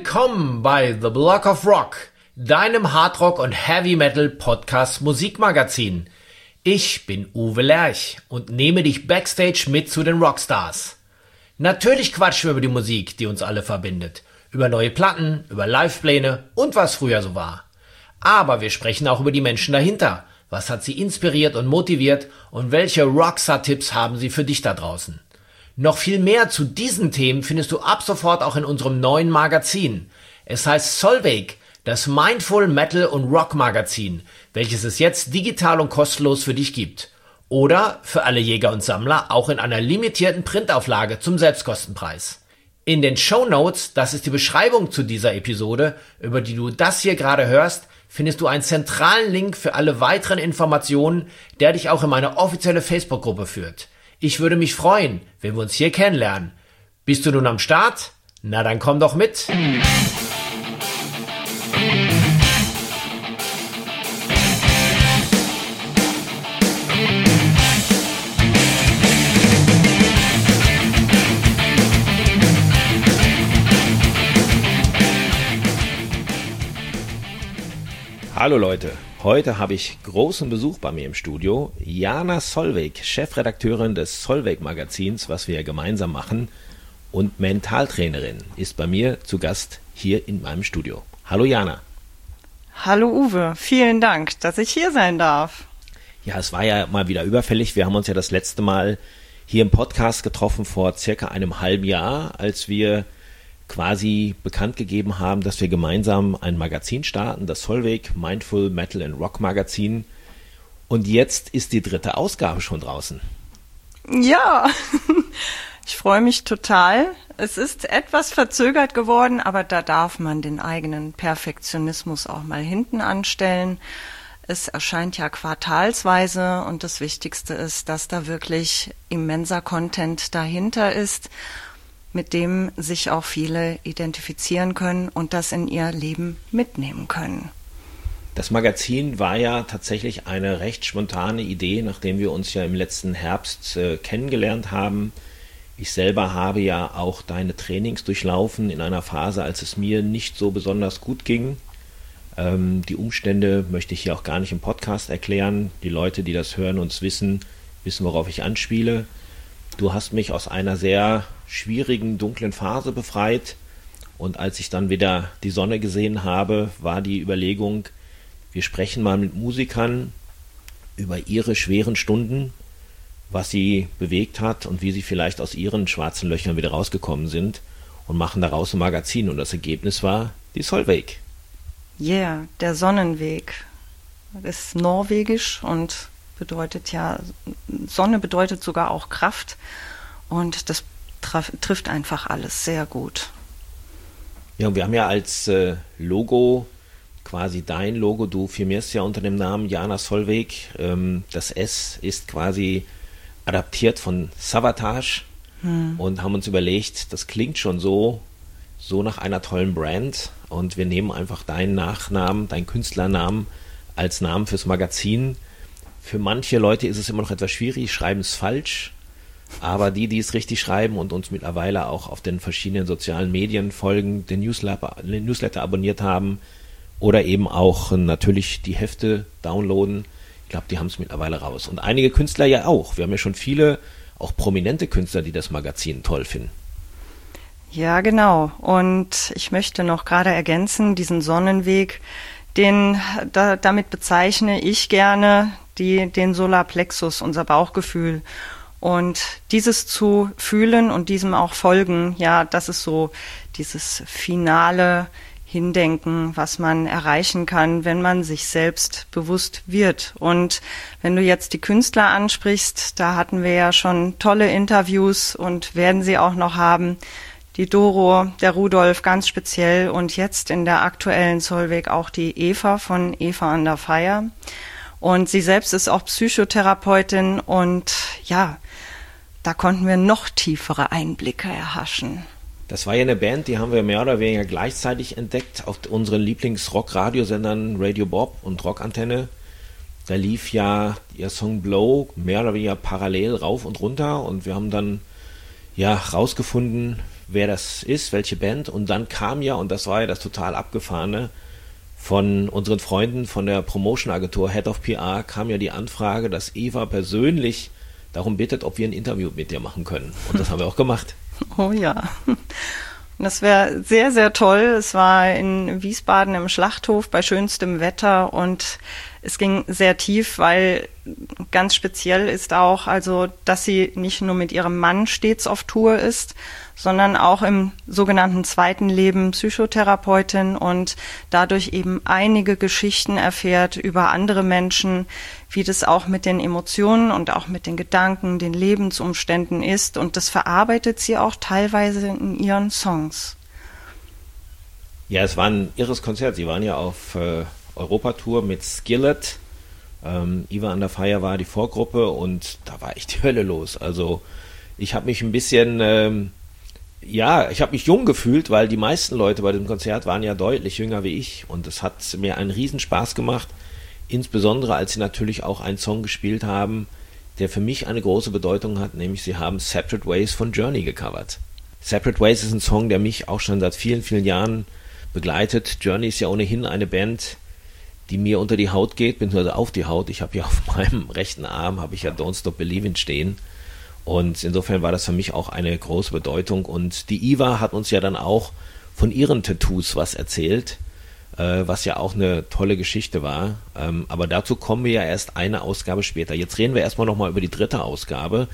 Willkommen bei The Block of Rock, deinem Hardrock und Heavy Metal Podcast Musikmagazin. Ich bin Uwe Lerch und nehme dich backstage mit zu den Rockstars. Natürlich quatschen wir über die Musik, die uns alle verbindet, über neue Platten, über Livepläne und was früher so war. Aber wir sprechen auch über die Menschen dahinter. Was hat sie inspiriert und motiviert und welche Rockstar-Tipps haben sie für dich da draußen? Noch viel mehr zu diesen Themen findest du ab sofort auch in unserem neuen Magazin. Es heißt Solveig, das Mindful Metal und Rock Magazin, welches es jetzt digital und kostenlos für dich gibt. Oder für alle Jäger und Sammler auch in einer limitierten Printauflage zum Selbstkostenpreis. In den Shownotes, das ist die Beschreibung zu dieser Episode, über die du das hier gerade hörst, findest du einen zentralen Link für alle weiteren Informationen, der dich auch in meine offizielle Facebook-Gruppe führt. Ich würde mich freuen, wenn wir uns hier kennenlernen. Bist du nun am Start? Na dann komm doch mit! Hallo Leute, heute habe ich großen Besuch bei mir im Studio. Jana Solveig, Chefredakteurin des Solveig Magazins, was wir ja gemeinsam machen, und Mentaltrainerin, ist bei mir zu Gast hier in meinem Studio. Hallo Jana. Hallo Uwe, vielen Dank, dass ich hier sein darf. Ja, es war ja mal wieder überfällig. Wir haben uns ja das letzte Mal hier im Podcast getroffen vor circa einem halben Jahr, als wir quasi bekannt gegeben haben, dass wir gemeinsam ein Magazin starten, das Solveig Mindful Metal and Rock Magazin. Und jetzt ist die 3. Ausgabe schon draußen. Ja, ich freue mich total. Es ist etwas verzögert geworden, aber da darf man den eigenen Perfektionismus auch mal hinten anstellen. Es erscheint ja quartalsweise und das Wichtigste ist, dass da wirklich immenser Content dahinter ist, mit dem sich auch viele identifizieren können und das in ihr Leben mitnehmen können. Das Magazin war ja tatsächlich eine recht spontane Idee, nachdem wir uns ja im letzten Herbst kennengelernt haben. Ich selber habe ja auch deine Trainings durchlaufen in einer Phase, als es mir nicht so besonders gut ging. Die Umstände möchte ich hier auch gar nicht im Podcast erklären. Die Leute, die das hören und wissen, worauf ich anspiele. Du hast mich aus einer sehr schwierigen, dunklen Phase befreit und als ich dann wieder die Sonne gesehen habe, war die Überlegung, wir sprechen mal mit Musikern über ihre schweren Stunden, was sie bewegt hat und wie sie vielleicht aus ihren schwarzen Löchern wieder rausgekommen sind und machen daraus ein Magazin und das Ergebnis war die Solveig. Yeah, der Sonnenweg. Das ist norwegisch und bedeutet ja, Sonne bedeutet sogar auch Kraft und das trifft einfach alles sehr gut. Ja, und wir haben ja als Logo quasi dein Logo, du firmierst ja unter dem Namen Jana Solveig. Das S ist quasi adaptiert von Savatage und haben uns überlegt, das klingt schon so nach einer tollen Brand und wir nehmen einfach deinen Nachnamen, deinen Künstlernamen als Namen fürs Magazin. Für manche Leute ist es immer noch etwas schwierig, schreiben es falsch, aber die es richtig schreiben und uns mittlerweile auch auf den verschiedenen sozialen Medien folgen, den Newsletter abonniert haben oder eben auch natürlich die Hefte downloaden, ich glaube, die haben es mittlerweile raus. Und einige Künstler ja auch. Wir haben ja schon viele, auch prominente Künstler, die das Magazin toll finden. Ja, genau. Und ich möchte noch gerade ergänzen, diesen Sonnenweg, damit bezeichne ich gerne den Solarplexus, unser Bauchgefühl. Und dieses zu fühlen und diesem auch folgen, ja, das ist so dieses finale Hindenken, was man erreichen kann, wenn man sich selbst bewusst wird. Und wenn du jetzt die Künstler ansprichst, da hatten wir ja schon tolle Interviews und werden sie auch noch haben. Die Doro, der Rudolf ganz speziell und jetzt in der aktuellen Solveig auch die Eva von Eva Under Fire. Und sie selbst ist auch Psychotherapeutin und ja, da konnten wir noch tiefere Einblicke erhaschen. Das war ja eine Band, die haben wir mehr oder weniger gleichzeitig entdeckt auf unseren Lieblings-Rock-Radiosendern Radio Bob und Rockantenne. Da lief ja ihr Song Blow mehr oder weniger parallel rauf und runter und wir haben dann ja rausgefunden, wer das ist, welche Band. Und dann kam ja, und das war ja das total Abgefahrene, von unseren Freunden von der Promotion-Agentur Head of PR kam ja die Anfrage, dass Eva persönlich darum bittet, ob wir ein Interview mit dir machen können. Und das haben wir auch gemacht. Oh ja. Das wäre sehr, sehr toll. Es war in Wiesbaden im Schlachthof bei schönstem Wetter und es ging sehr tief, weil ganz speziell ist auch, also, dass sie nicht nur mit ihrem Mann stets auf Tour ist, sondern auch im sogenannten zweiten Leben Psychotherapeutin und dadurch eben einige Geschichten erfährt über andere Menschen, wie das auch mit den Emotionen und auch mit den Gedanken, den Lebensumständen ist. Und das verarbeitet sie auch teilweise in ihren Songs. Ja, es war ein irres Konzert. Sie waren ja auf Europatour mit Skillet. Eva Under Fire war die Vorgruppe und da war echt die Hölle los. Also ich habe mich ein bisschen, ich habe mich jung gefühlt, weil die meisten Leute bei dem Konzert waren ja deutlich jünger wie ich und es hat mir einen Riesenspaß gemacht, insbesondere als sie natürlich auch einen Song gespielt haben, der für mich eine große Bedeutung hat, nämlich sie haben Separate Ways von Journey gecovert. Separate Ways ist ein Song, der mich auch schon seit vielen, vielen Jahren begleitet. Journey ist ja ohnehin eine Band, die mir unter die Haut geht, beziehungsweise auf die Haut. Ich habe ja auf meinem rechten Arm, habe ich ja Don't Stop Believin' stehen. Und insofern war das für mich auch eine große Bedeutung. Und die Eva hat uns ja dann auch von ihren Tattoos was erzählt, was ja auch eine tolle Geschichte war. Aber dazu kommen wir ja erst eine Ausgabe später. Jetzt reden wir erstmal nochmal über die 3. Ausgabe.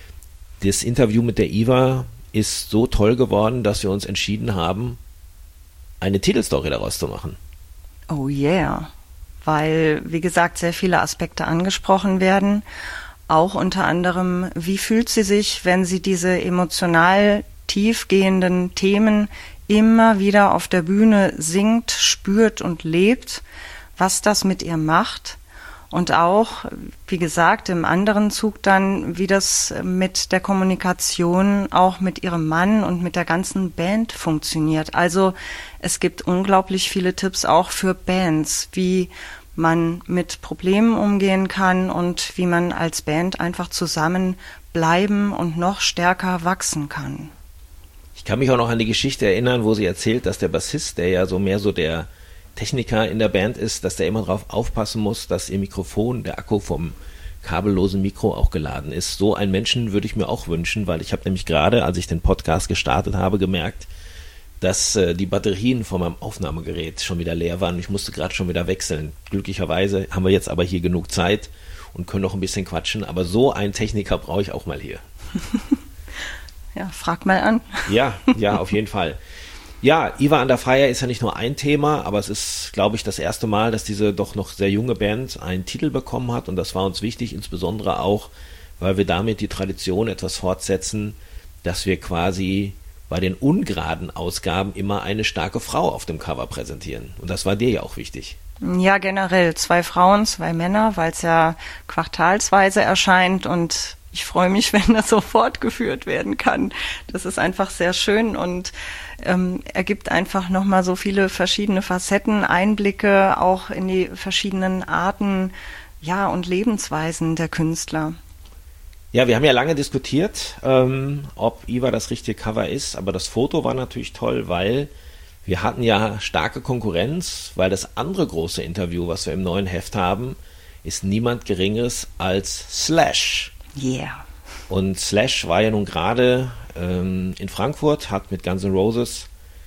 Das Interview mit der Eva ist so toll geworden, dass wir uns entschieden haben, eine Titelstory daraus zu machen. Oh yeah, weil, wie gesagt, sehr viele Aspekte angesprochen werden. Auch unter anderem, wie fühlt sie sich, wenn sie diese emotional tiefgehenden Themen immer wieder auf der Bühne singt, spürt und lebt, was das mit ihr macht. Und auch, wie gesagt, im anderen Zug dann, wie das mit der Kommunikation auch mit ihrem Mann und mit der ganzen Band funktioniert. Also es gibt unglaublich viele Tipps auch für Bands, wie man mit Problemen umgehen kann und wie man als Band einfach zusammen bleiben und noch stärker wachsen kann. Ich kann mich auch noch an die Geschichte erinnern, wo sie erzählt, dass der Bassist, der ja so mehr so der Techniker in der Band ist, dass der immer darauf aufpassen muss, dass ihr Mikrofon, der Akku vom kabellosen Mikro auch geladen ist. So einen Menschen würde ich mir auch wünschen, weil ich habe nämlich gerade, als ich den Podcast gestartet habe, gemerkt, dass die Batterien von meinem Aufnahmegerät schon wieder leer waren. Ich musste gerade schon wieder wechseln. Glücklicherweise haben wir jetzt aber hier genug Zeit und können noch ein bisschen quatschen. Aber so einen Techniker brauche ich auch mal hier. Ja, frag mal an. Ja, auf jeden Fall. Ja, Eva Under Fire ist ja nicht nur ein Thema, aber es ist, glaube ich, das erste Mal, dass diese doch noch sehr junge Band einen Titel bekommen hat und das war uns wichtig, insbesondere auch, weil wir damit die Tradition etwas fortsetzen, dass wir quasi bei den ungeraden Ausgaben immer eine starke Frau auf dem Cover präsentieren. Und das war dir ja auch wichtig. Ja, generell 2 Frauen, 2 Männer, weil es ja quartalsweise erscheint und ich freue mich, wenn das so fortgeführt werden kann. Das ist einfach sehr schön und ergibt einfach nochmal so viele verschiedene Facetten, Einblicke auch in die verschiedenen Arten, ja, und Lebensweisen der Künstler. Ja, wir haben ja lange diskutiert, ob Eva das richtige Cover ist, aber das Foto war natürlich toll, weil wir hatten ja starke Konkurrenz, weil das andere große Interview, was wir im neuen Heft haben, ist niemand Geringeres als Slash. Yeah. Und Slash war ja nun gerade in Frankfurt, hat mit Guns N' Roses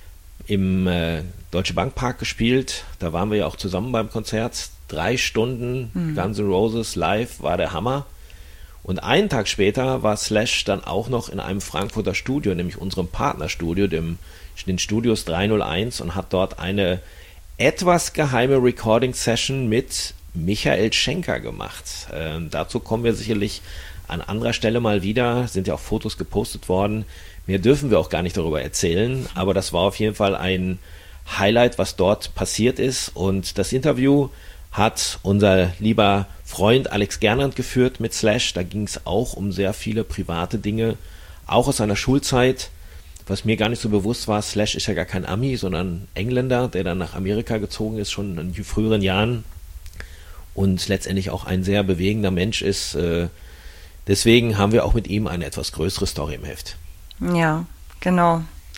im Deutsche Bank Park gespielt. Da waren wir ja auch zusammen beim Konzert. 3 Stunden Guns N' Roses live, war der Hammer. Und einen Tag später war Slash dann auch noch in einem Frankfurter Studio, nämlich unserem Partnerstudio, den Studios 301, und hat dort eine etwas geheime Recording-Session mit Michael Schenker gemacht. Dazu kommen wir sicherlich an anderer Stelle mal wieder, sind ja auch Fotos gepostet worden. Mehr dürfen wir auch gar nicht darüber erzählen, aber das war auf jeden Fall ein Highlight, was dort passiert ist. Und das Interview hat unser lieber Freund Alex Gernand geführt mit Slash. Da ging es auch um sehr viele private Dinge, auch aus seiner Schulzeit. Was mir gar nicht so bewusst war, Slash ist ja gar kein Ami, sondern Engländer, der dann nach Amerika gezogen ist, schon in früheren Jahren. Und letztendlich auch ein sehr bewegender Mensch ist. Deswegen haben wir auch mit ihm eine etwas größere Story im Heft. Ja, genau.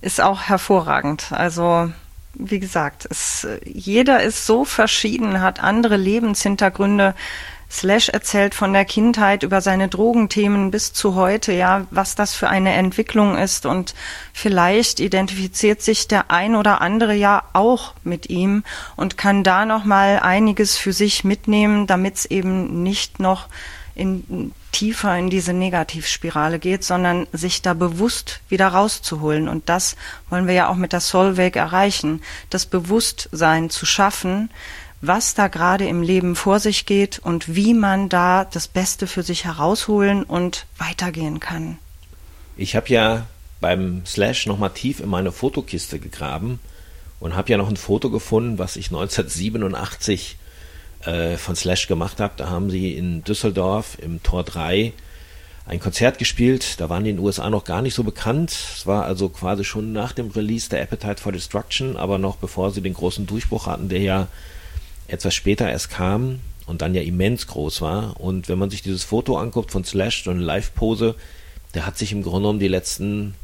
ist auch hervorragend. Also wie gesagt, jeder ist so verschieden, hat andere Lebenshintergründe. Slash erzählt von der Kindheit über seine Drogenthemen bis zu heute, ja, was das für eine Entwicklung ist, und vielleicht identifiziert sich der ein oder andere ja auch mit ihm und kann da noch mal einiges für sich mitnehmen, damit es eben nicht noch tiefer in diese Negativspirale geht, sondern sich da bewusst wieder rauszuholen. Und das wollen wir ja auch mit der Solveig erreichen, das Bewusstsein zu schaffen, was da gerade im Leben vor sich geht und wie man da das Beste für sich herausholen und weitergehen kann. Ich habe ja beim Slash nochmal tief in meine Fotokiste gegraben und habe ja noch ein Foto gefunden, was ich 1987 von Slash gemacht habe. Da haben sie in Düsseldorf im Tor 3 ein Konzert gespielt. Da waren die in den USA noch gar nicht so bekannt. Es war also quasi schon nach dem Release der Appetite for Destruction, aber noch bevor sie den großen Durchbruch hatten, der ja etwas später erst kam und dann ja immens groß war. Und wenn man sich dieses Foto anguckt von Slash, so eine Live-Pose, der hat sich im Grunde genommen die letzten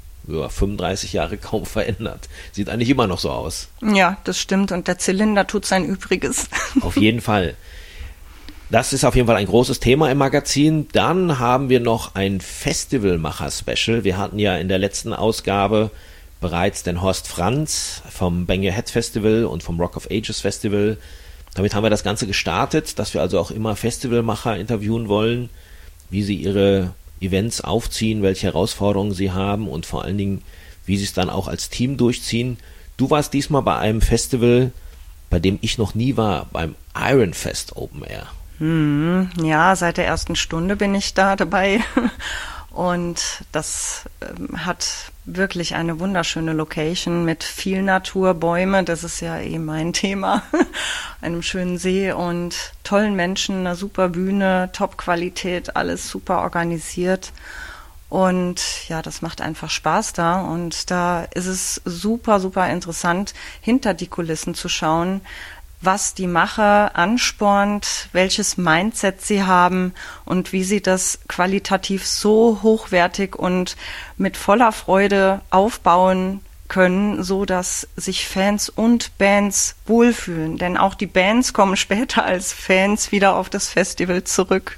35 Jahre kaum verändert. Sieht eigentlich immer noch so aus. Ja, das stimmt. Und der Zylinder tut sein Übriges. Auf jeden Fall. Das ist auf jeden Fall ein großes Thema im Magazin. Dann haben wir noch ein Festivalmacher-Special. Wir hatten ja in der letzten Ausgabe bereits den Horst Franz vom Bang Your Head Festival und vom Rock of Ages Festival. Damit haben wir das Ganze gestartet, dass wir also auch immer Festivalmacher interviewen wollen, wie sie ihre Events aufziehen, welche Herausforderungen sie haben und vor allen Dingen, wie sie es dann auch als Team durchziehen. Du warst diesmal bei einem Festival, bei dem ich noch nie war, beim Iron Fest Open Air. Ja, seit der ersten Stunde bin ich da dabei. Und das hat wirklich eine wunderschöne Location mit viel Natur, Bäume, das ist ja eh mein Thema, einem schönen See und tollen Menschen, einer super Bühne, Top-Qualität, alles super organisiert. Und ja, das macht einfach Spaß da. Und da ist es super, super interessant, hinter die Kulissen zu schauen, was die Macher anspornt, welches Mindset sie haben und wie sie das qualitativ so hochwertig und mit voller Freude aufbauen können, so dass sich Fans und Bands wohlfühlen. Denn auch die Bands kommen später als Fans wieder auf das Festival zurück.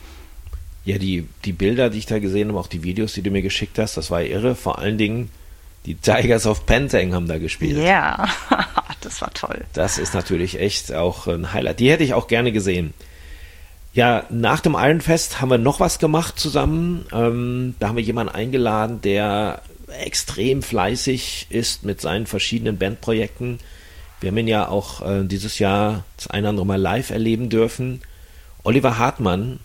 Ja, die Bilder, die ich da gesehen habe, auch die Videos, die du mir geschickt hast, das war irre. Vor allen Dingen die Tigers of Pantang haben da gespielt. Ja, das war toll. Das ist natürlich echt auch ein Highlight. Die hätte ich auch gerne gesehen. Ja, nach dem Iron Fest haben wir noch was gemacht zusammen. Da haben wir jemanden eingeladen, der extrem fleißig ist mit seinen verschiedenen Bandprojekten. Wir haben ihn ja auch dieses Jahr das eine oder andere Mal live erleben dürfen. Oliver Hartmann,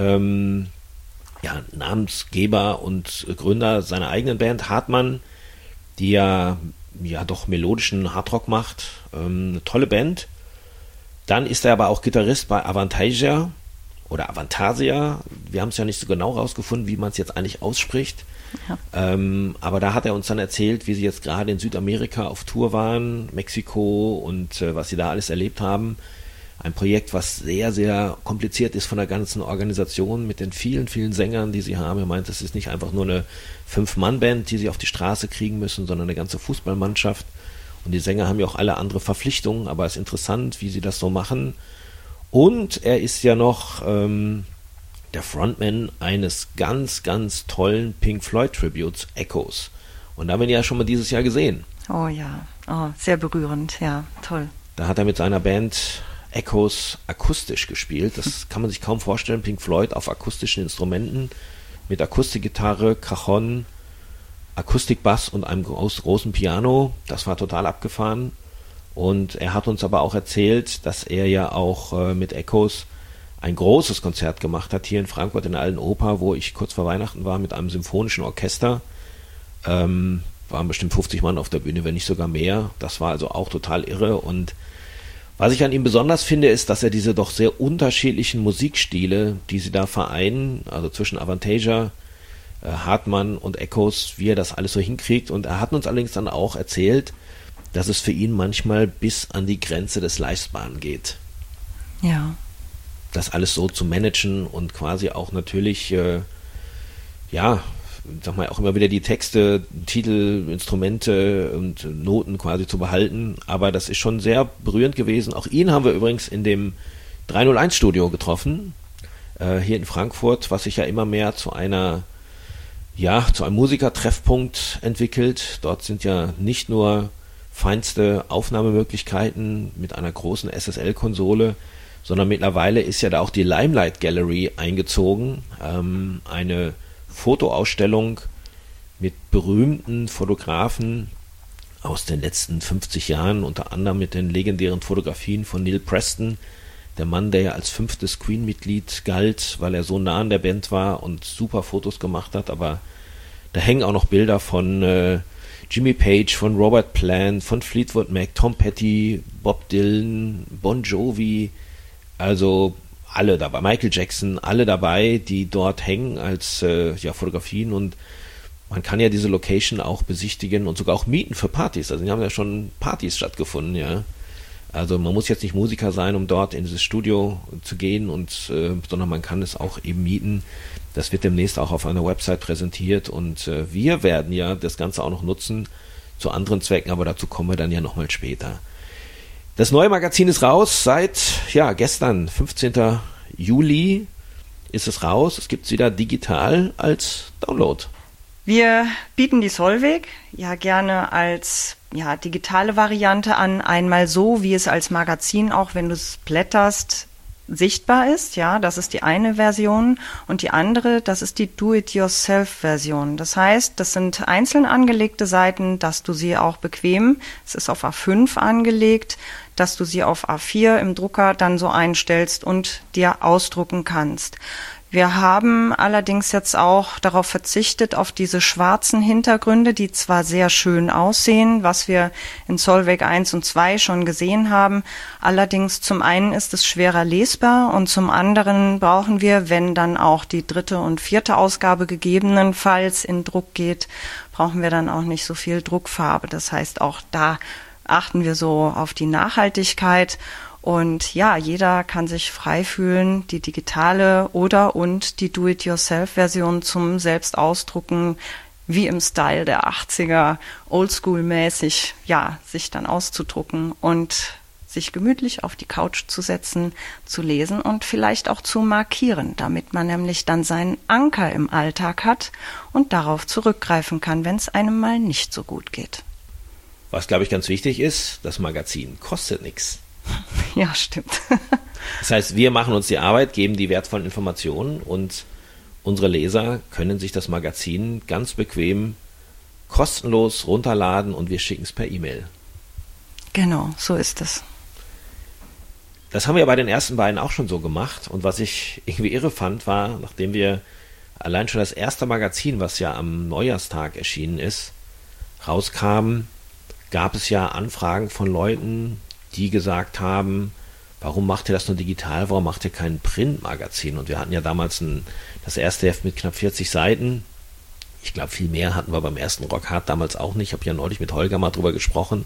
Namensgeber und Gründer seiner eigenen Band Hartmann, die ja doch melodischen Hardrock macht. Eine tolle Band. Dann ist er aber auch Gitarrist bei Avantasia oder Avantasia. Wir haben es ja nicht so genau rausgefunden, wie man es jetzt eigentlich ausspricht. Ja. Aber da hat er uns dann erzählt, wie sie jetzt gerade in Südamerika auf Tour waren, Mexiko und was sie da alles erlebt haben. Ein Projekt, was sehr, sehr kompliziert ist von der ganzen Organisation mit den vielen, vielen Sängern, die sie haben. Er meint, es ist nicht einfach nur eine 5-Mann-Band, die sie auf die Straße kriegen müssen, sondern eine ganze Fußballmannschaft. Und die Sänger haben ja auch alle andere Verpflichtungen, aber es ist interessant, wie sie das so machen. Und er ist ja noch der Frontman eines ganz, ganz tollen Pink Floyd-Tributes, Echoes. Und da haben wir ihn ja schon mal dieses Jahr gesehen. Oh ja, sehr berührend, ja, toll. Da hat er mit seiner Band Echoes akustisch gespielt. Das kann man sich kaum vorstellen. Pink Floyd auf akustischen Instrumenten mit Akustikgitarre, Cajon, Akustikbass und einem großen Piano. Das war total abgefahren. Und er hat uns aber auch erzählt, dass er ja auch mit Echoes ein großes Konzert gemacht hat hier in Frankfurt in der Alten Oper, wo ich kurz vor Weihnachten war mit einem symphonischen Orchester. Waren bestimmt 50 Mann auf der Bühne, wenn nicht sogar mehr. Das war also auch total irre. Und was ich an ihm besonders finde, ist, dass er diese doch sehr unterschiedlichen Musikstile, die sie da vereinen, also zwischen Avantasia, Hartmann und Echoes, wie er das alles so hinkriegt. Und er hat uns allerdings dann auch erzählt, dass es für ihn manchmal bis an die Grenze des Leistbaren geht. Ja. Das alles so zu managen und quasi auch natürlich, sag mal, auch immer wieder die Texte, Titel, Instrumente und Noten quasi zu behalten. Aber das ist schon sehr berührend gewesen. Auch ihn haben wir übrigens in dem 301-Studio getroffen, hier in Frankfurt, was sich ja immer mehr zu einem Musikertreffpunkt entwickelt. Dort sind ja nicht nur feinste Aufnahmemöglichkeiten mit einer großen SSL-Konsole, sondern mittlerweile ist ja da auch die Limelight Gallery eingezogen, eine Fotoausstellung mit berühmten Fotografen aus den letzten 50 Jahren, unter anderem mit den legendären Fotografien von Neil Preston, der Mann, der ja als 5. Queen-Mitglied galt, weil er so nah an der Band war und super Fotos gemacht hat, aber da hängen auch noch Bilder von Jimmy Page, von Robert Plant, von Fleetwood Mac, Tom Petty, Bob Dylan, Bon Jovi, also alle dabei, Michael Jackson, alle dabei, die dort hängen als Fotografien, und man kann ja diese Location auch besichtigen und sogar auch mieten für Partys. Also die haben ja schon Partys stattgefunden, ja. Also man muss jetzt nicht Musiker sein, um dort in dieses Studio zu gehen, sondern man kann es auch eben mieten. Das wird demnächst auch auf einer Website präsentiert, und wir werden ja das Ganze auch noch nutzen zu anderen Zwecken, aber dazu kommen wir dann ja nochmal später. Das neue Magazin ist raus, seit gestern, 15. Juli ist es raus. Es gibt es wieder digital als Download. Wir bieten die Solveig ja gerne als digitale Variante an, einmal so, wie es als Magazin auch, wenn du es blätterst, sichtbar ist, ja, das ist die eine Version, und die andere, das ist die Do-it-yourself-Version. Das heißt, das sind einzeln angelegte Seiten, dass du sie auch bequem, es ist auf A5 angelegt, dass du sie auf A4 im Drucker dann so einstellst und dir ausdrucken kannst. Wir haben allerdings jetzt auch darauf verzichtet, auf diese schwarzen Hintergründe, die zwar sehr schön aussehen, was wir in Solveig 1 und 2 schon gesehen haben. Allerdings zum einen ist es schwerer lesbar, und zum anderen brauchen wir, wenn dann auch die 3. und 4. Ausgabe gegebenenfalls in Druck geht, brauchen wir dann auch nicht so viel Druckfarbe. Das heißt, auch da achten wir so auf die Nachhaltigkeit. Und ja, jeder kann sich frei fühlen, die digitale und die Do-it-yourself-Version zum Selbstausdrucken, wie im Style der 80er, oldschool-mäßig, sich dann auszudrucken und sich gemütlich auf die Couch zu setzen, zu lesen und vielleicht auch zu markieren, damit man nämlich dann seinen Anker im Alltag hat und darauf zurückgreifen kann, wenn es einem mal nicht so gut geht. Was, glaube ich, ganz wichtig ist, das Magazin kostet nichts. Ja, stimmt. Das heißt, wir machen uns die Arbeit, geben die wertvollen Informationen, und unsere Leser können sich das Magazin ganz bequem kostenlos runterladen, und wir schicken es per E-Mail. Genau, so ist es. Das haben wir bei den ersten beiden auch schon so gemacht, und was ich irgendwie irre fand, war, nachdem wir allein schon das erste Magazin, was ja am Neujahrstag erschienen ist, rauskam, gab es ja Anfragen von Leuten, die gesagt haben, warum macht ihr das nur digital, warum macht ihr kein Printmagazin? Und wir hatten ja damals das erste Heft mit knapp 40 Seiten. Ich glaube, viel mehr hatten wir beim ersten Rockhard damals auch nicht. Ich habe ja neulich mit Holger mal drüber gesprochen.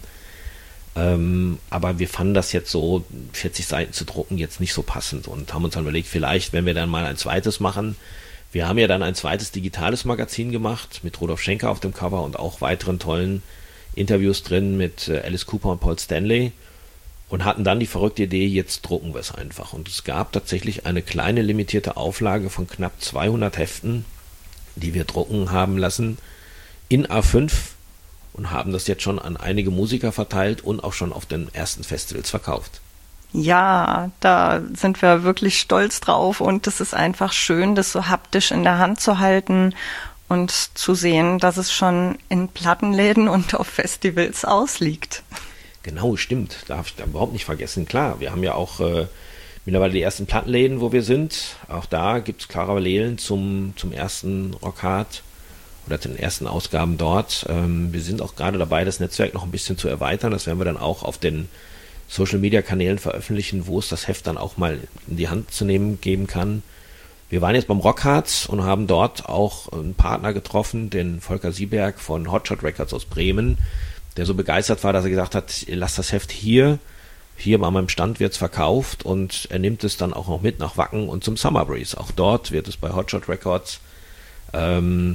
Aber wir fanden das jetzt so, 40 Seiten zu drucken, jetzt nicht so passend, und haben uns dann überlegt, vielleicht, wenn wir dann mal ein zweites machen. Wir haben ja dann ein zweites digitales Magazin gemacht, mit Rudolf Schenker auf dem Cover und auch weiteren tollen Interviews drin mit Alice Cooper und Paul Stanley. Und hatten dann die verrückte Idee, jetzt drucken wir es einfach. Und es gab tatsächlich eine kleine limitierte Auflage von knapp 200 Heften, die wir drucken haben lassen, in A5, und haben das jetzt schon an einige Musiker verteilt und auch schon auf den ersten Festivals verkauft. Ja, da sind wir wirklich stolz drauf, und es ist einfach schön, das so haptisch in der Hand zu halten und zu sehen, dass es schon in Plattenläden und auf Festivals ausliegt. Genau, stimmt. Darf ich da überhaupt nicht vergessen. Klar, wir haben ja auch mittlerweile die ersten Plattenläden, wo wir sind. Auch da gibt es Parallelen zum ersten Rockhard oder den ersten Ausgaben dort. Wir sind auch gerade dabei, das Netzwerk noch ein bisschen zu erweitern. Das werden wir dann auch auf den Social-Media-Kanälen veröffentlichen, wo es das Heft dann auch mal in die Hand zu nehmen geben kann. Wir waren jetzt beim Rockhard und haben dort auch einen Partner getroffen, den Volker Sieberg von Hotshot Records aus Bremen, der so begeistert war, dass er gesagt hat, lasst das Heft hier bei meinem Stand wird es verkauft, und er nimmt es dann auch noch mit nach Wacken und zum Summer Breeze. Auch dort wird es bei Hotshot Records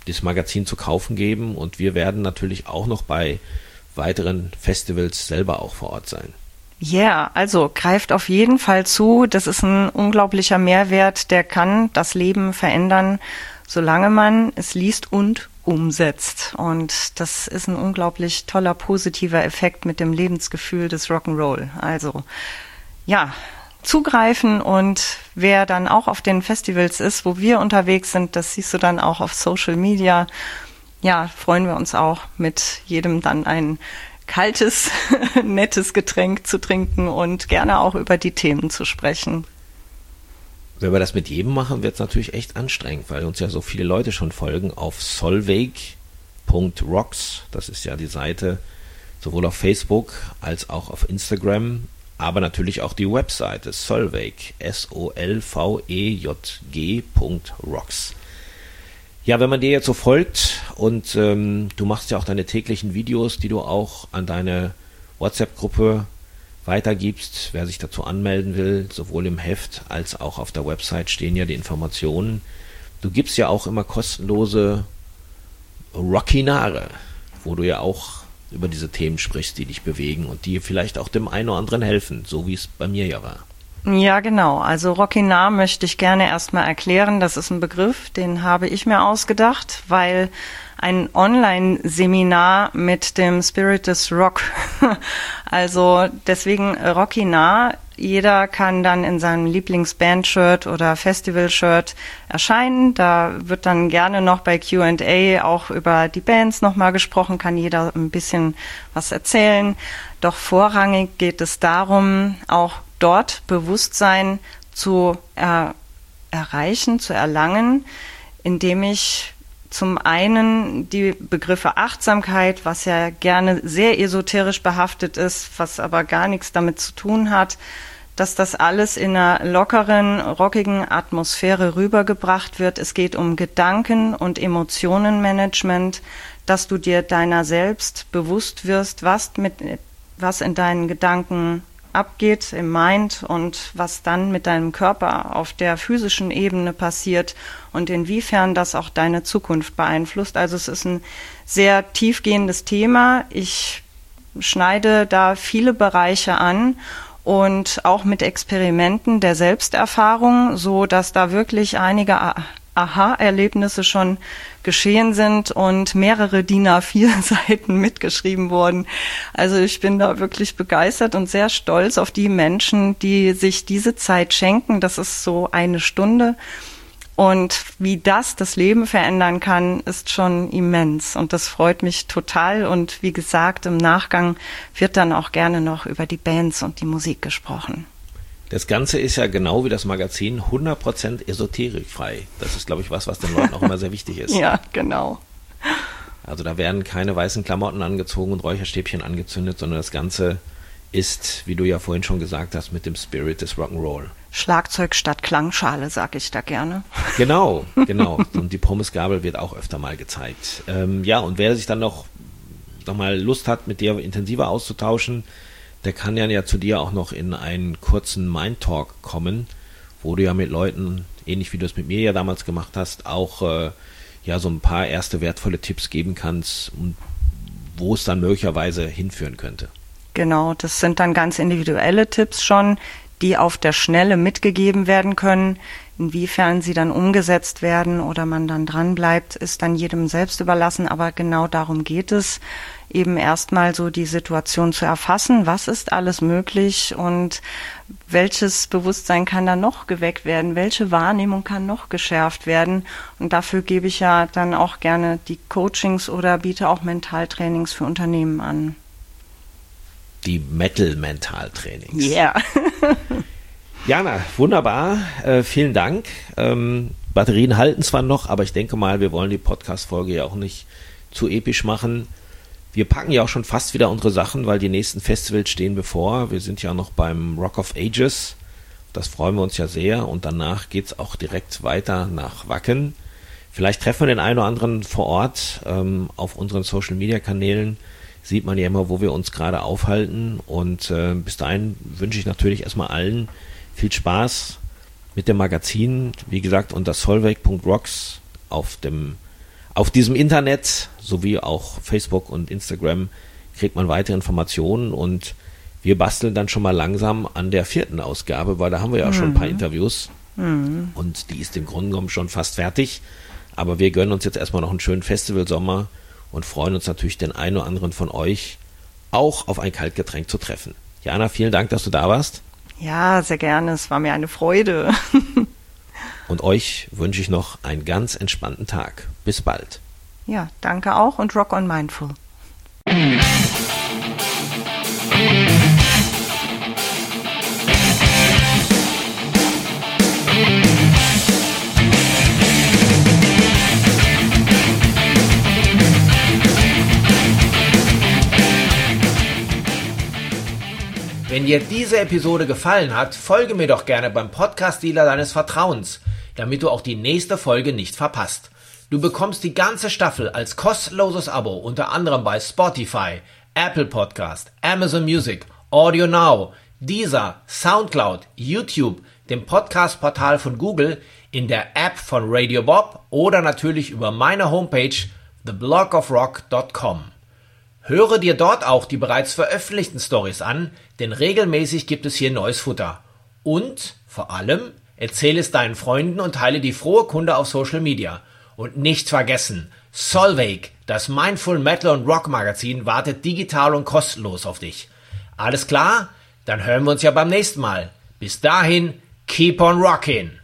das Magazin zu kaufen geben und wir werden natürlich auch noch bei weiteren Festivals selber auch vor Ort sein. Ja, also greift auf jeden Fall zu. Das ist ein unglaublicher Mehrwert, der kann das Leben verändern, solange man es liest und umsetzt. Und das ist ein unglaublich toller, positiver Effekt mit dem Lebensgefühl des Rock'n'Roll. Also ja, zugreifen, und wer dann auch auf den Festivals ist, wo wir unterwegs sind, das siehst du dann auch auf Social Media. Ja, freuen wir uns auch, mit jedem dann ein kaltes, nettes Getränk zu trinken und gerne auch über die Themen zu sprechen. Wenn wir das mit jedem machen, wird es natürlich echt anstrengend, weil uns ja so viele Leute schon folgen auf solveig.rocks. Das ist ja die Seite sowohl auf Facebook als auch auf Instagram, aber natürlich auch die Webseite Solveig, solvejg.rocks. Ja, wenn man dir jetzt so folgt und du machst ja auch deine täglichen Videos, die du auch an deine WhatsApp-Gruppe weitergibst, wer sich dazu anmelden will, sowohl im Heft als auch auf der Website stehen ja die Informationen. Du gibst ja auch immer kostenlose Rockinare, wo du ja auch über diese Themen sprichst, die dich bewegen und die vielleicht auch dem einen oder anderen helfen, so wie es bei mir ja war. Ja, genau. Also Rockinar möchte ich gerne erstmal erklären. Das ist ein Begriff, den habe ich mir ausgedacht, weil ein Online-Seminar mit dem Spirit des Rock, also deswegen Rockinar, jeder kann dann in seinem Lieblingsband-Shirt oder Festival-Shirt erscheinen. Da wird dann gerne noch bei Q&A auch über die Bands nochmal gesprochen, kann jeder ein bisschen was erzählen. Doch vorrangig geht es darum, auch dort Bewusstsein zu erreichen, zu erlangen, indem ich zum einen die Begriffe Achtsamkeit, was ja gerne sehr esoterisch behaftet ist, was aber gar nichts damit zu tun hat, dass das alles in einer lockeren, rockigen Atmosphäre rübergebracht wird. Es geht um Gedanken- und Emotionenmanagement, dass du dir deiner selbst bewusst wirst, was in deinen Gedanken abgeht im Mind und was dann mit deinem Körper auf der physischen Ebene passiert und inwiefern das auch deine Zukunft beeinflusst. Also es ist ein sehr tiefgehendes Thema. Ich schneide da viele Bereiche an und auch mit Experimenten der Selbsterfahrung, so dass da wirklich einige Aha-Erlebnisse schon geschehen sind und mehrere DIN A4-Seiten mitgeschrieben wurden. Also ich bin da wirklich begeistert und sehr stolz auf die Menschen, die sich diese Zeit schenken. Das ist so eine Stunde. Und wie das Leben verändern kann, ist schon immens. Und das freut mich total. Und wie gesagt, im Nachgang wird dann auch gerne noch über die Bands und die Musik gesprochen. Das Ganze ist ja genau wie das Magazin 100% esoterikfrei. Das ist, glaube ich, was den Leuten auch immer sehr wichtig ist. Ja, genau. Also da werden keine weißen Klamotten angezogen und Räucherstäbchen angezündet, sondern das Ganze ist, wie du ja vorhin schon gesagt hast, mit dem Spirit des Rock'n'Roll. Schlagzeug statt Klangschale, sag ich da gerne. Genau. Und die Pommesgabel wird auch öfter mal gezeigt. Ja, und wer sich dann noch mal Lust hat, mit dir intensiver auszutauschen, der kann ja zu dir auch noch in einen kurzen Mind-Talk kommen, wo du ja mit Leuten, ähnlich wie du es mit mir ja damals gemacht hast, auch so ein paar erste wertvolle Tipps geben kannst, wo es dann möglicherweise hinführen könnte. Genau, das sind dann ganz individuelle Tipps schon, die auf der Schnelle mitgegeben werden können. Inwiefern sie dann umgesetzt werden oder man dann dran bleibt, ist dann jedem selbst überlassen. Aber genau darum geht es, eben erstmal so die Situation zu erfassen. Was ist alles möglich und welches Bewusstsein kann da noch geweckt werden? Welche Wahrnehmung kann noch geschärft werden? Und dafür gebe ich ja dann auch gerne die Coachings oder biete auch Mentaltrainings für Unternehmen an. Die Metal-Mentaltrainings. Ja. Yeah. Jana, wunderbar. Vielen Dank. Batterien halten zwar noch, aber ich denke mal, wir wollen die Podcast-Folge ja auch nicht zu episch machen. Wir packen ja auch schon fast wieder unsere Sachen, weil die nächsten Festivals stehen bevor. Wir sind ja noch beim Rock of Ages. Das freuen wir uns ja sehr. Und danach geht's auch direkt weiter nach Wacken. Vielleicht treffen wir den einen oder anderen vor Ort. Auf unseren Social-Media-Kanälen sieht man ja immer, wo wir uns gerade aufhalten. Und bis dahin wünsche ich natürlich erstmal allen viel Spaß mit dem Magazin. Wie gesagt, unter solveig.rocks auf Auf diesem Internet sowie auch Facebook und Instagram kriegt man weitere Informationen und wir basteln dann schon mal langsam an der 4. Ausgabe, weil da haben wir ja schon ein paar Interviews und die ist im Grunde genommen schon fast fertig. Aber wir gönnen uns jetzt erstmal noch einen schönen Festivalsommer und freuen uns natürlich, den einen oder anderen von euch auch auf ein Kaltgetränk zu treffen. Jana, vielen Dank, dass du da warst. Ja, sehr gerne. Es war mir eine Freude. Und euch wünsche ich noch einen ganz entspannten Tag. Bis bald. Ja, danke auch und Rock on Mindful. Wenn dir diese Episode gefallen hat, folge mir doch gerne beim Podcast-Dealer deines Vertrauens, damit du auch die nächste Folge nicht verpasst. Du bekommst die ganze Staffel als kostenloses Abo unter anderem bei Spotify, Apple Podcast, Amazon Music, Audio Now, Deezer, Soundcloud, YouTube, dem Podcast-Portal von Google, in der App von Radio Bob oder natürlich über meine Homepage theblogofrock.com. Höre dir dort auch die bereits veröffentlichten Stories an, denn regelmäßig gibt es hier neues Futter. Und, vor allem, erzähle es deinen Freunden und teile die frohe Kunde auf Social Media. Und nicht vergessen, Solveig, das Mindful Metal und Rock Magazin, wartet digital und kostenlos auf dich. Alles klar? Dann hören wir uns ja beim nächsten Mal. Bis dahin, keep on rockin'!